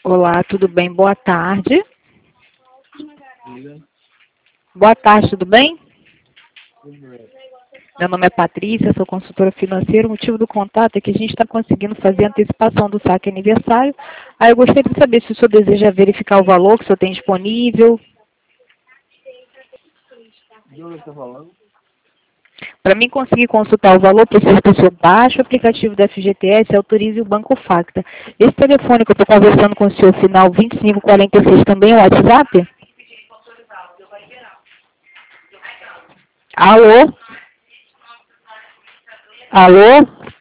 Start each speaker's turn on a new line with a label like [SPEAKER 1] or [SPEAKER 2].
[SPEAKER 1] Olá, tudo bem? Boa tarde.
[SPEAKER 2] Diga.
[SPEAKER 1] Boa tarde, tudo bem?
[SPEAKER 2] Como é?
[SPEAKER 1] Meu nome é Patrícia, sou consultora financeira. O motivo do contato é que a gente está conseguindo fazer a antecipação do saque aniversário. Aí eu gostaria de saber se o senhor deseja verificar o valor que o senhor tem disponível.
[SPEAKER 2] De onde está falando?
[SPEAKER 1] Para mim conseguir consultar o valor, preciso que o senhor baixe o aplicativo da FGTS e autorize o Banco Facta. Esse telefone que eu estou conversando com o senhor, final 2546, também é o WhatsApp? Alô? Alô?